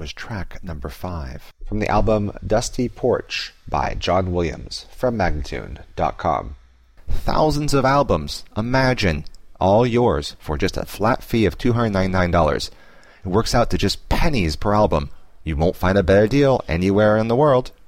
is track number 5 from the album Dusty Porch by John Williams from Magnatune.com. Thousands of albums, imagine, all yours for just a flat fee of $299. It works out to just pennies per album. You won't find a better deal anywhere in the world.